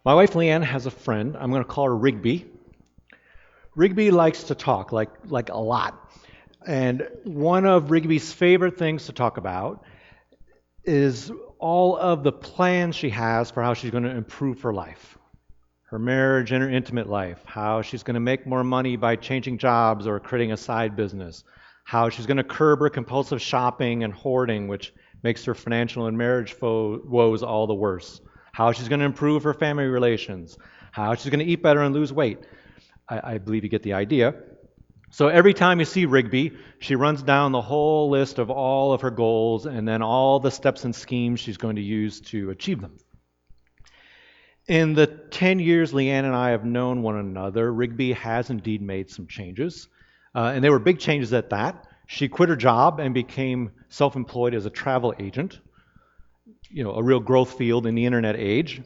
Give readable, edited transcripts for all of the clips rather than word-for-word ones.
My wife Leanne has a friend. I'm going to call her Rigby. Rigby likes to talk, like a lot. And one of Rigby's favorite things to talk about is all of the plans she has for how she's going to improve her life, her marriage and her intimate life, how she's going to make more money by changing jobs or creating a side business, how she's going to curb her compulsive shopping and hoarding, which makes her financial and marriage woes all the worse, how she's going to improve her family relations, how she's going to eat better and lose weight. I believe you get the idea. So every time you see Rigby, she runs down the whole list of all of her goals and then all the steps and schemes she's going to use to achieve them. In the 10 years Leanne and I have known one another, Rigby has indeed made some changes. And they were big changes at that. She quit her job and became self-employed as a travel agent, a real growth field in the internet age.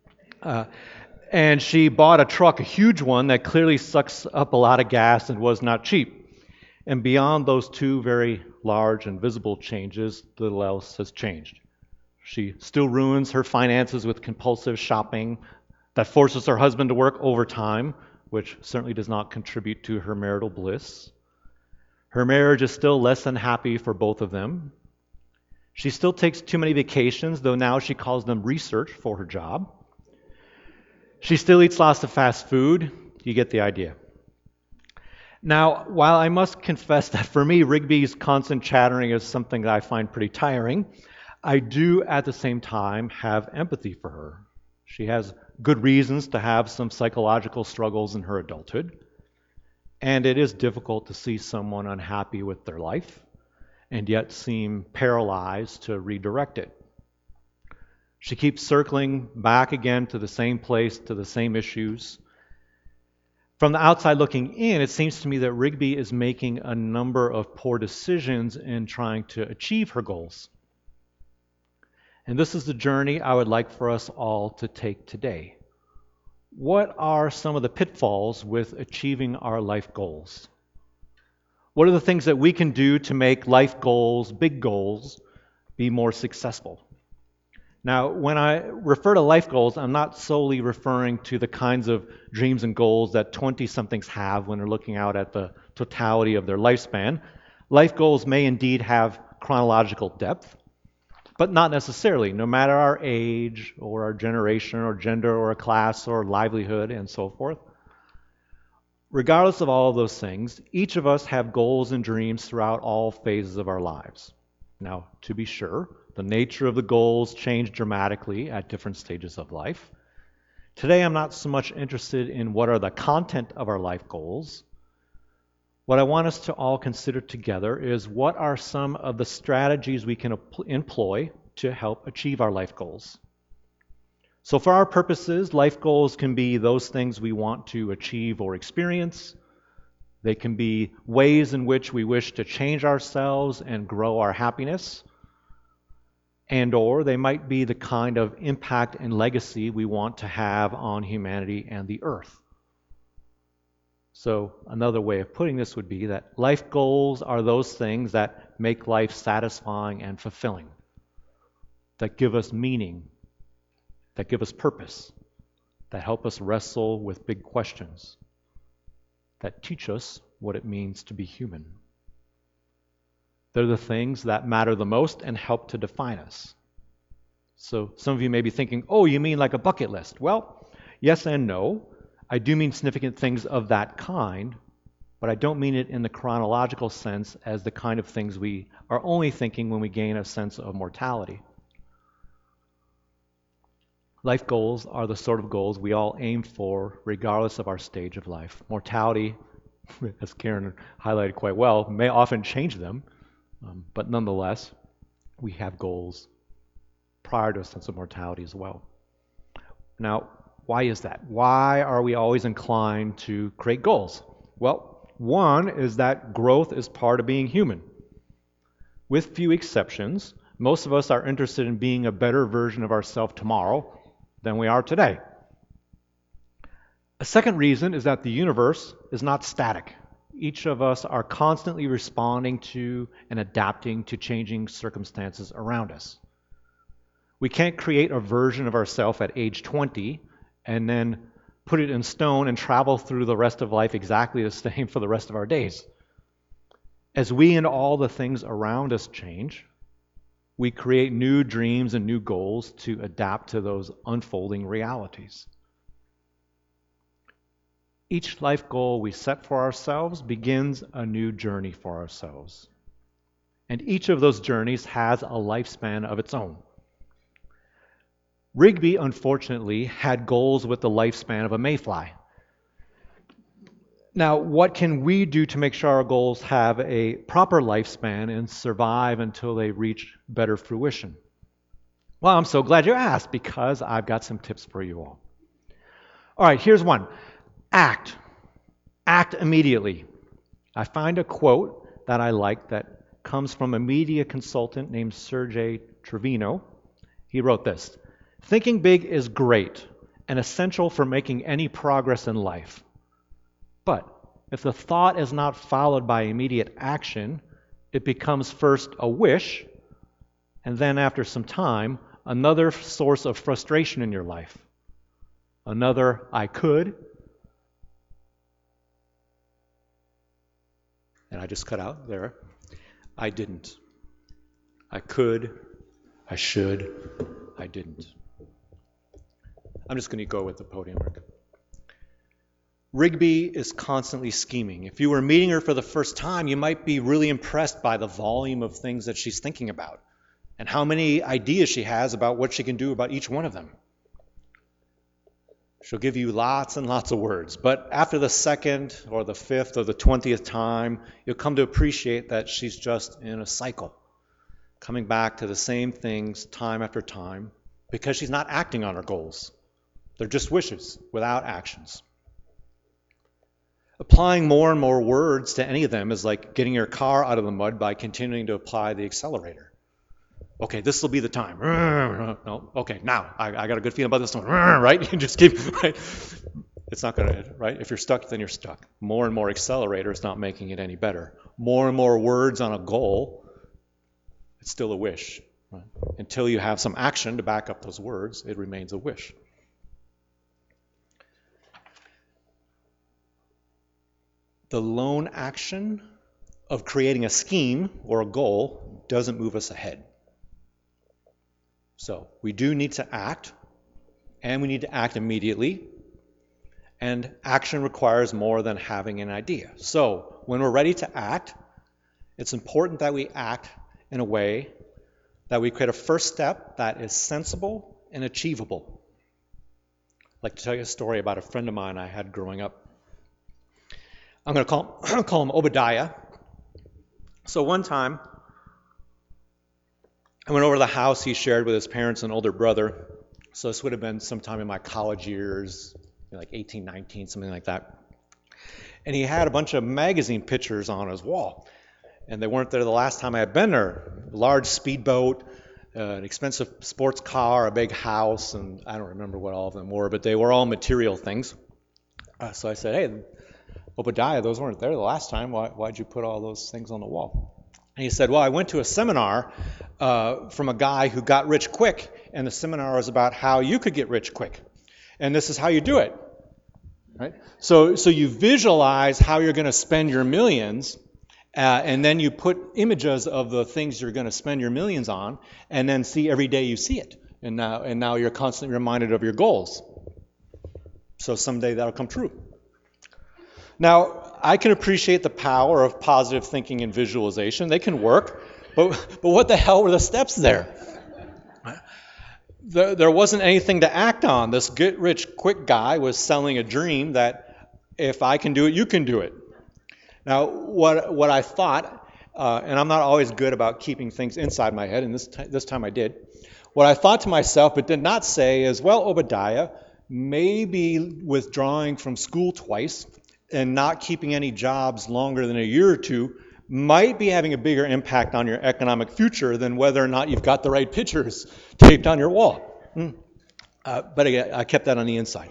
And she bought a truck, a huge one that clearly sucks up a lot of gas and was not cheap. And beyond those two very large and visible changes, little else has changed. She still ruins her finances with compulsive shopping that forces her husband to work overtime, which certainly does not contribute to her marital bliss. Her marriage is still less than happy for both of them. She still takes too many vacations, though now she calls them research for her job. She still eats lots of fast food. You get the idea. Now, while I must confess that for me, Rigby's constant chattering is something that I find pretty tiring, I do at the same time have empathy for her. She has good reasons to have some psychological struggles in her adulthood, and it is difficult to see someone unhappy with their life and yet seem paralyzed to redirect it. She keeps circling back again to the same place, to the same issues. From the outside looking in, it seems to me that Rigby is making a number of poor decisions in trying to achieve her goals. And this is the journey I would like for us all to take today. What are some of the pitfalls with achieving our life goals? What are the things that we can do to make life goals, big goals, be more successful? Now, when I refer to life goals, I'm not solely referring to the kinds of dreams and goals that 20-somethings have when they're looking out at the totality of their lifespan. Life goals may indeed have chronological depth, but not necessarily, no matter our age or our generation or gender or a class or livelihood and so forth. Regardless of all of those things, each of us have goals and dreams throughout all phases of our lives. Now, to be sure, the nature of the goals change dramatically at different stages of life. Today, I'm not so much interested in what are the content of our life goals. What I want us to all consider together is what are some of the strategies we can employ to help achieve our life goals. So for our purposes, life goals can be those things we want to achieve or experience. They can be ways in which we wish to change ourselves and grow our happiness. And/or they might be the kind of impact and legacy we want to have on humanity and the earth. So another way of putting this would be that life goals are those things that make life satisfying and fulfilling, that give us meaning, that give us purpose, that help us wrestle with big questions, that teach us what it means to be human. They're the things that matter the most and help to define us. So some of you may be thinking, oh, you mean like a bucket list? Well, yes and no. I do mean significant things of that kind, but I don't mean it in the chronological sense as the kind of things we are only thinking when we gain a sense of mortality. Life goals are the sort of goals we all aim for regardless of our stage of life. Mortality, as Karen highlighted quite well, may often change them, but nonetheless, we have goals prior to a sense of mortality as well. Now, why is that? Why are we always inclined to create goals? Well, one is that growth is part of being human. With few exceptions, most of us are interested in being a better version of ourselves tomorrow than we are today. A second reason is that the universe is not static. Each of us are constantly responding to and adapting to changing circumstances around us. We can't create a version of ourselves at age 20 and then put it in stone and travel through the rest of life exactly the same for the rest of our days. As we and all the things around us change, we create new dreams and new goals to adapt to those unfolding realities. Each life goal we set for ourselves begins a new journey for ourselves. And each of those journeys has a lifespan of its own. Rigby, unfortunately, had goals with the lifespan of a mayfly. Now, what can we do to make sure our goals have a proper lifespan and survive until they reach better fruition? Well, I'm so glad you asked, because I've got some tips for you all. All right, here's one. Act. Act immediately. I find a quote that I like that comes from a media consultant named Sergey Trevino. He wrote this: "Thinking big is great and essential for making any progress in life. But if the thought is not followed by immediate action, it becomes first a wish, and then after some time, another source of frustration in your life. Another I could." And I just cut out there. I didn't. I could. I should. I didn't. I'm just going to go with the podium, Rick. Rigby is constantly scheming. If you were meeting her for the first time, you might be really impressed by the volume of things that she's thinking about and how many ideas she has about what she can do about each one of them. She'll give you lots and lots of words, but after the second or the fifth or the 20th time, you'll come to appreciate that she's just in a cycle, coming back to the same things time after time, because she's not acting on her goals. They're just wishes without actions. Applying more and more words to any of them is like getting your car out of the mud by continuing to apply the accelerator. Okay, this will be the time. No, okay, now I got a good feeling about this one. Right? You can just keep, right? It's not going to, right? If you're stuck, then you're stuck. More and more accelerator is not making it any better. More and more words on a goal, it's still a wish. Right? Until you have some action to back up those words, it remains a wish. The lone action of creating a scheme or a goal doesn't move us ahead. So we do need to act, and we need to act immediately. And action requires more than having an idea. So when we're ready to act, it's important that we act in a way that we create a first step that is sensible and achievable. I'd like to tell you a story about a friend of mine I had growing up. I'm going to call him Obadiah. So one time, I went over to the house he shared with his parents and older brother. So this would have been sometime in my college years, like 18, 19, something like that. And he had a bunch of magazine pictures on his wall. And they weren't there the last time I had been there. A large speedboat, an expensive sports car, a big house, and I don't remember what all of them were, but they were all material things. So I said, "Hey, Obadiah, those weren't there the last time. Why'd you put all those things on the wall?" And he said, "Well, I went to a seminar from a guy who got rich quick, and the seminar was about how you could get rich quick. And this is how you do it." Right? So you visualize how you're going to spend your millions, and then you put images of the things you're going to spend your millions on, and then see every day you see it. And now you're constantly reminded of your goals. So someday that'll come true. Now, I can appreciate the power of positive thinking and visualization. They can work, but what the hell were the steps there? There wasn't anything to act on. This get-rich-quick guy was selling a dream that if I can do it, you can do it. Now, what I thought, and I'm not always good about keeping things inside my head, and this time I did. What I thought to myself, but did not say, is, well, Obadiah, maybe withdrawing from school twice and not keeping any jobs longer than a year or two might be having a bigger impact on your economic future than whether or not you've got the right pictures taped on your wall. But again, I kept that on the inside.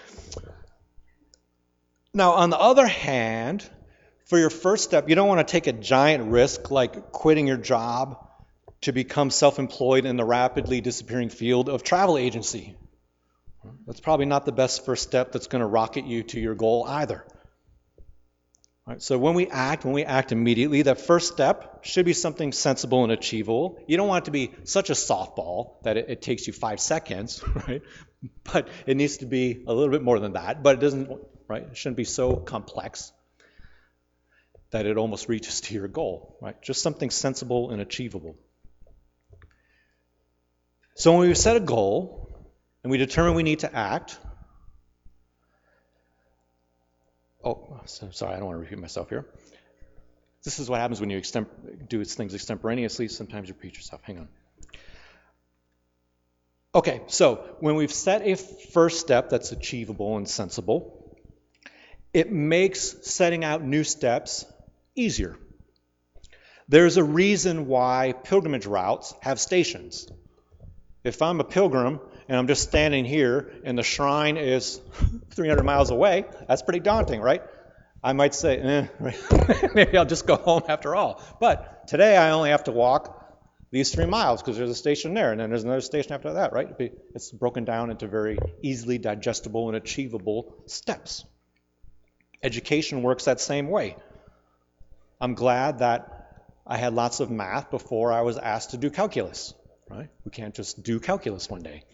Now, on the other hand, for your first step, you don't want to take a giant risk like quitting your job to become self-employed in the rapidly disappearing field of travel agency. That's probably not the best first step that's going to rocket you to your goal either. Right, so when we act immediately, that first step should be something sensible and achievable. You don't want it to be such a softball that it takes you 5 seconds, right? But it needs to be a little bit more than that. But it doesn't, right? It shouldn't be so complex that it almost reaches to your goal, right? Just something sensible and achievable. So when we set a goal and we determine we need to act, sorry, I don't want to repeat myself here. This is what happens when you do things extemporaneously. Sometimes you repeat yourself. Hang on. Okay, so when we've set a first step that's achievable and sensible, it makes setting out new steps easier. There's a reason why pilgrimage routes have stations. If I'm a pilgrim and I'm just standing here and the shrine is 300 miles away, that's pretty daunting, right? I might say, maybe I'll just go home after all. But today I only have to walk these 3 miles because there's a station there, and then there's another station after that, right? It's broken down into very easily digestible and achievable steps. Education works that same way. I'm glad that I had lots of math before I was asked to do calculus, right? We can't just do calculus one day.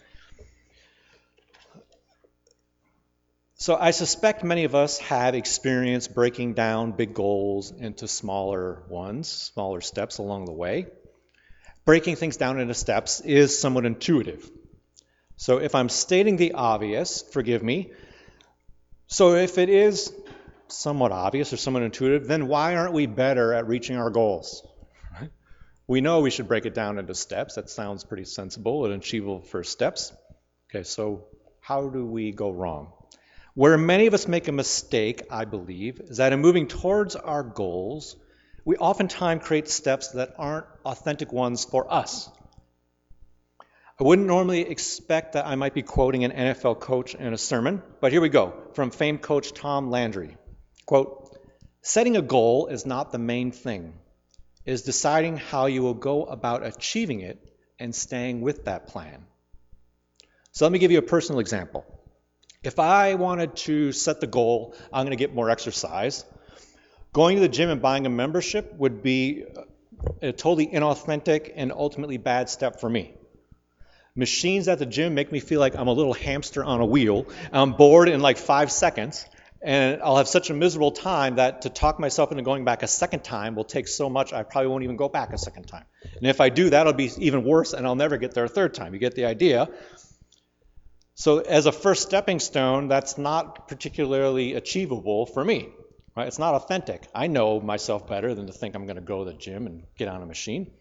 So I suspect many of us have experienced breaking down big goals into smaller ones, smaller steps along the way. Breaking things down into steps is somewhat intuitive. So if I'm stating the obvious, forgive me. So if it is somewhat obvious or somewhat intuitive, then why aren't we better at reaching our goals? Right? We know we should break it down into steps. That sounds pretty sensible and achievable first steps. Okay, so how do we go wrong? Where many of us make a mistake, I believe, is that in moving towards our goals, we oftentimes create steps that aren't authentic ones for us. I wouldn't normally expect that I might be quoting an NFL coach in a sermon, but here we go, from famed coach Tom Landry. Quote, "Setting a goal is not the main thing. It is deciding how you will go about achieving it and staying with that plan." So let me give you a personal example. If I wanted to set the goal, I'm going to get more exercise, going to the gym and buying a membership would be a totally inauthentic and ultimately bad step for me. Machines at the gym make me feel like I'm a little hamster on a wheel. I'm bored in like 5 seconds, and I'll have such a miserable time that to talk myself into going back a second time will take so much I probably won't even go back a second time. And if I do, that'll be even worse, and I'll never get there a third time. You get the idea? So as a first stepping stone, that's not particularly achievable for me. Right? It's not authentic. I know myself better than to think I'm going to go to the gym and get on a machine.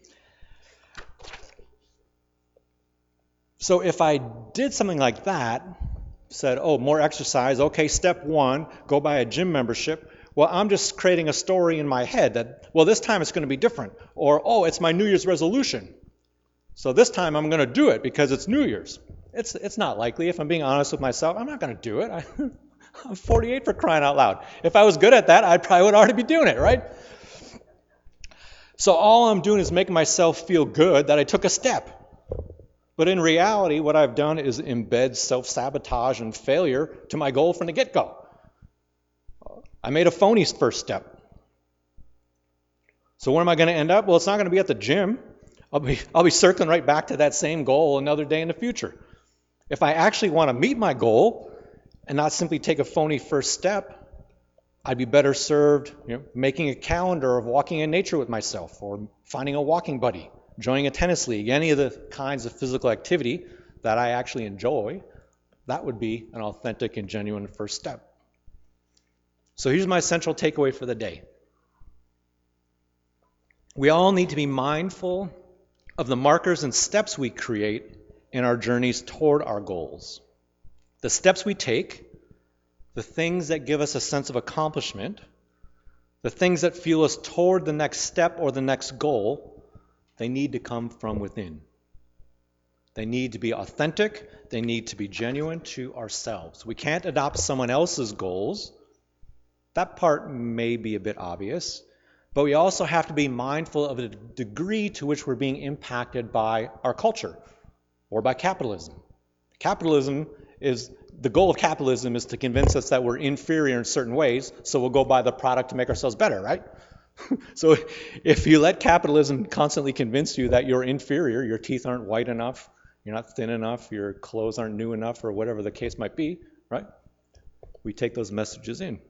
So if I did something like that, said, oh, more exercise, okay, step 1, go buy a gym membership, well, I'm just creating a story in my head that, well, this time it's going to be different. Or, oh, it's my New Year's resolution. So this time I'm going to do it because it's New Year's. It's not likely. If I'm being honest with myself, I'm not going to do it. I'm 48 for crying out loud. If I was good at that, I probably would already be doing it, right? So all I'm doing is making myself feel good that I took a step. But in reality, what I've done is embed self-sabotage and failure to my goal from the get-go. I made a phony first step. So where am I going to end up? Well, it's not going to be at the gym. I'll be circling right back to that same goal another day in the future. If I actually want to meet my goal and not simply take a phony first step, I'd be better served making a calendar of walking in nature with myself, or finding a walking buddy, joining a tennis league, any of the kinds of physical activity that I actually enjoy. That would be an authentic and genuine first step. So here's my central takeaway for the day. We all need to be mindful of the markers and steps we create in our journeys toward our goals. The steps we take, the things that give us a sense of accomplishment, the things that fuel us toward the next step or the next goal, they need to come from within. They need to be authentic. They need to be genuine to ourselves. We can't adopt someone else's goals. That part may be a bit obvious, but we also have to be mindful of the degree to which we're being impacted by our culture or by capitalism. Capitalism is the goal of capitalism is to convince us that we're inferior in certain ways, so we'll go buy the product to make ourselves better, right? So if you let capitalism constantly convince you that you're inferior, your teeth aren't white enough, you're not thin enough, your clothes aren't new enough, or whatever the case might be, right? We take those messages in.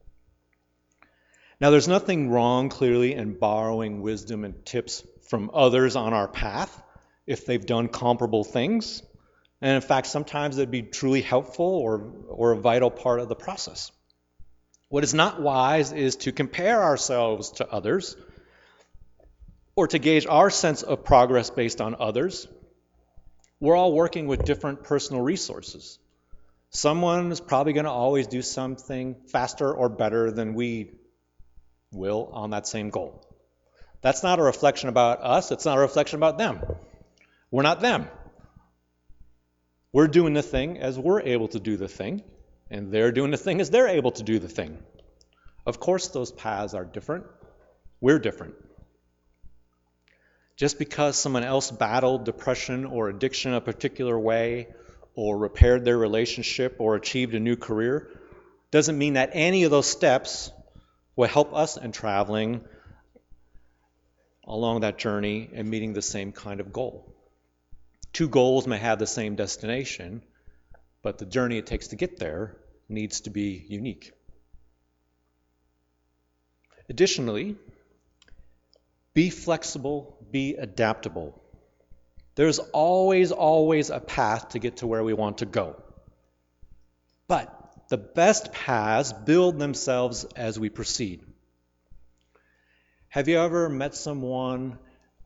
Now, there's nothing wrong, clearly, in borrowing wisdom and tips from others on our path if they've done comparable things. And in fact, sometimes it'd be truly helpful or a vital part of the process. What is not wise is to compare ourselves to others or to gauge our sense of progress based on others. We're all working with different personal resources. Someone is probably going to always do something faster or better than we will on that same goal. That's not a reflection about us. It's not a reflection about them. We're not them. We're doing the thing as we're able to do the thing, and they're doing the thing as they're able to do the thing. Of course, those paths are different. We're different. Just because someone else battled depression or addiction a particular way, or repaired their relationship, or achieved a new career, doesn't mean that any of those steps will help us in traveling along that journey and meeting the same kind of goal. Two goals may have the same destination, but the journey it takes to get there needs to be unique. Additionally, be flexible, be adaptable. There's always a path to get to where we want to go. But the best paths build themselves as we proceed. Have you ever met someone,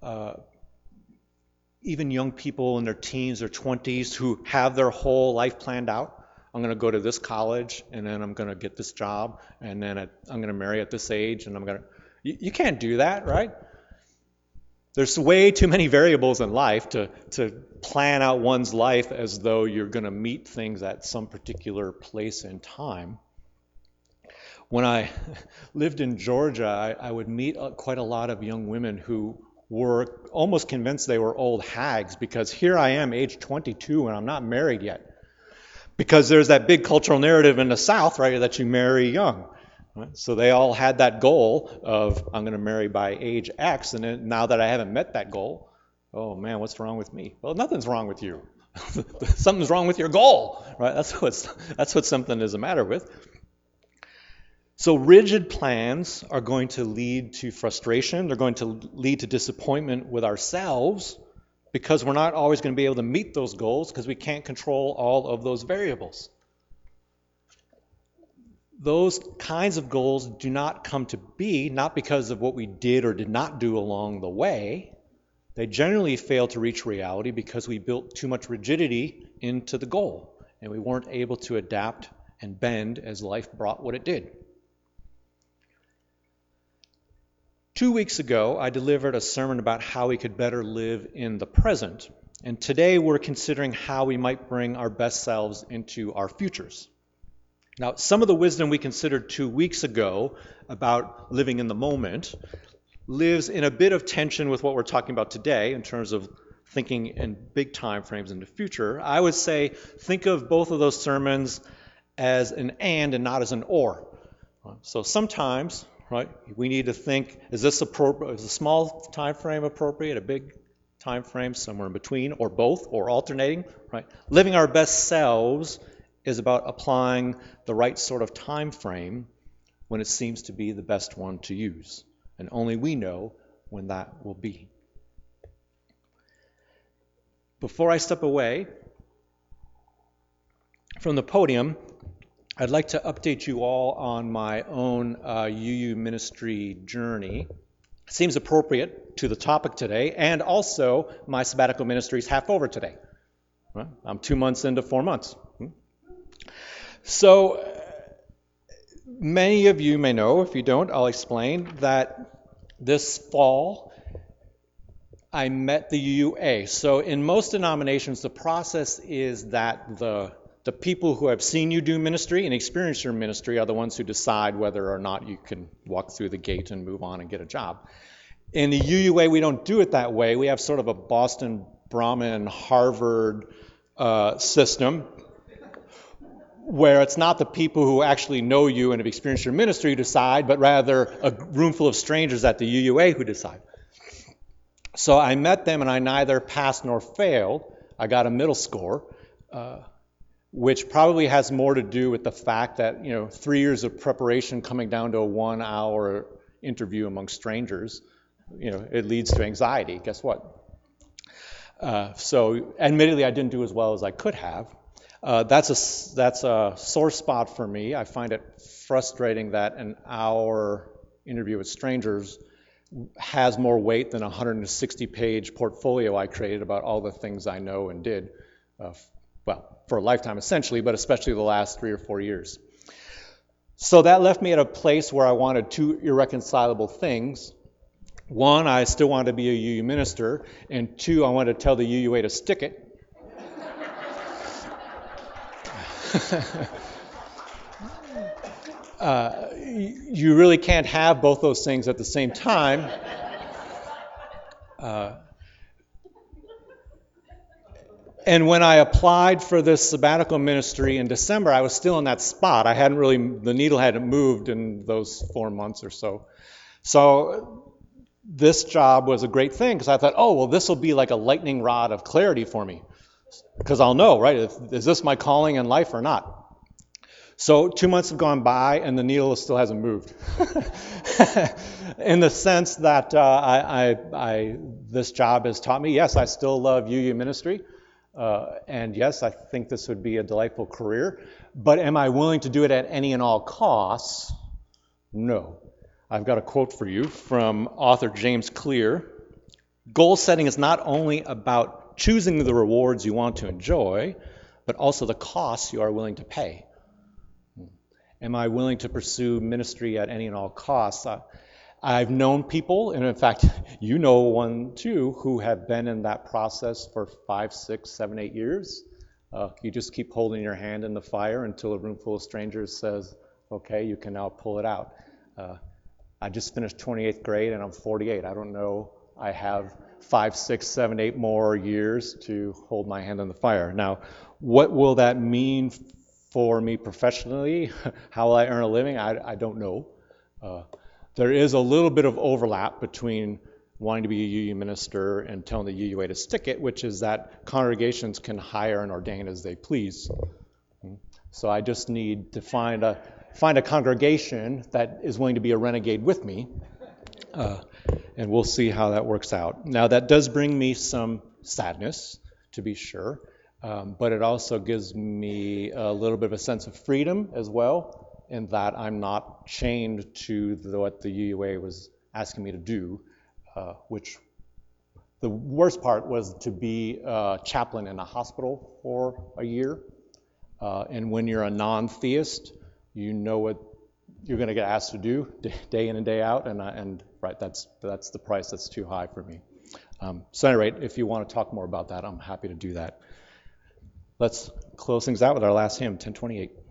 even young people in their teens or 20s, who have their whole life planned out? I'm going to go to this college, and then I'm going to get this job, and then I'm going to marry at this age, and You can't do that, right? There's way too many variables in life to plan out one's life as though you're going to meet things at some particular place and time. When I lived in Georgia, I would meet quite a lot of young women who were almost convinced they were old hags, because here I am, age 22, and I'm not married yet. Because there's that big cultural narrative in the South, right, that you marry young. Right? So they all had that goal of, I'm going to marry by age X, and then now that I haven't met that goal, oh man, what's wrong with me? Well, nothing's wrong with you. Something's wrong with your goal, right? That's what something is the matter with. So rigid plans are going to lead to frustration. They're going to lead to disappointment with ourselves, because we're not always going to be able to meet those goals because we can't control all of those variables. Those kinds of goals do not come to be, not because of what we did or did not do along the way. They generally fail to reach reality because we built too much rigidity into the goal, and we weren't able to adapt and bend as life brought what it did. 2 weeks ago, I delivered a sermon about how we could better live in the present. And today we're considering how we might bring our best selves into our futures. Now, some of the wisdom we considered 2 weeks ago about living in the moment lives in a bit of tension with what we're talking about today in terms of thinking in big time frames in the future. I would say think of both of those sermons as an and not as an or. So sometimes, right, we need to think, is this appropriate? Is a small time frame appropriate, a big time frame, somewhere in between, or both, or alternating, right? Living our best selves is about applying the right sort of time frame when it seems to be the best one to use. And only we know when that will be. Before I step away from the podium, I'd like to update you all on my own UU ministry journey. It seems appropriate to the topic today, and also my sabbatical ministry is half over today. Right? I'm 2 months into 4 months. So many of you may know, if you don't, I'll explain, that this fall I met the UUA. So in most denominations, the process is that the people who have seen you do ministry and experienced your ministry are the ones who decide whether or not you can walk through the gate and move on and get a job. In the UUA, we don't do it that way. We have sort of a Boston, Brahmin, Harvard system where it's not the people who actually know you and have experienced your ministry who decide, but rather a room full of strangers at the UUA who decide. So I met them, and I neither passed nor failed. I got a middle score, which probably has more to do with the fact that, 3 years of preparation coming down to a 1-hour interview among strangers, it leads to anxiety. Guess what? So admittedly, I didn't do as well as I could have. That's a sore spot for me. I find it frustrating that an hour interview with strangers has more weight than a 160-page portfolio I created about all the things I know and did, for a lifetime essentially, but especially the last 3 or 4 years. So that left me at a place where I wanted two irreconcilable things. One, I still wanted to be a UU minister, and two, I wanted to tell the UUA to stick it. You really can't have both those things at the same time. And when I applied for this sabbatical ministry in December, I was still in that spot. The needle hadn't moved in those 4 months or so. So this job was a great thing because I thought, this will be like a lightning rod of clarity for me. Because I'll know, right? Is this my calling in life or not? So 2 months have gone by and the needle still hasn't moved. In the sense that this job has taught me, yes, I still love UU ministry. And yes, I think this would be a delightful career. But am I willing to do it at any and all costs? No. I've got a quote for you from author James Clear. Goal setting is not only about choosing the rewards you want to enjoy, but also the costs you are willing to pay. Am I willing to pursue ministry at any and all costs? I've known people, and in fact, you know one too, who have been in that process for 5, 6, 7, 8 years. You just keep holding your hand in the fire until a room full of strangers says, okay, you can now pull it out. I just finished 28th grade and I'm 48. I don't know. I have 5, 6, 7, 8 more years to hold my hand in the fire. Now, what will that mean for me professionally? How will I earn a living? I don't know. There is a little bit of overlap between wanting to be a UU minister and telling the UUA to stick it, which is that congregations can hire and ordain as they please. So I just need to find a congregation that is willing to be a renegade with me, and we'll see how that works out. Now, that does bring me some sadness, to be sure, but it also gives me a little bit of a sense of freedom as well, in that I'm not chained to what the UUA was asking me to do, which the worst part was to be a chaplain in a hospital for a year. And when you're a non-theist, you know what you're going to get asked to do day in and day out, and right, that's the price that's too high for me. So at any rate, if you want to talk more about that, I'm happy to do that. Let's close things out with our last hymn, 1028.